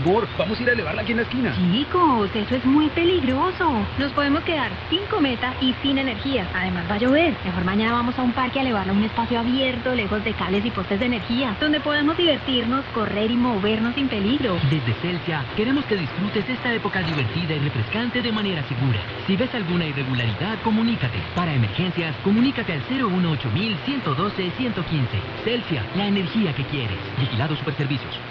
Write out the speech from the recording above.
favor, vamos a ir a elevarla aquí en la esquina. Chicos, eso es muy peligroso. Nos podemos quedar sin cometa y sin energía. Además va a llover. Mejor mañana vamos a un parque a elevarla a un espacio abierto, lejos de cables y postes de energía, donde podamos divertirnos, correr y movernos sin peligro. Desde Celsia, queremos que disfrutes esta época divertida y refrescante de manera segura. Si ves alguna irregularidad, comunícate. Para emergencias, comunícate al 018 112 115. Celsia, la energía que quieres. Vigilado Superservicios.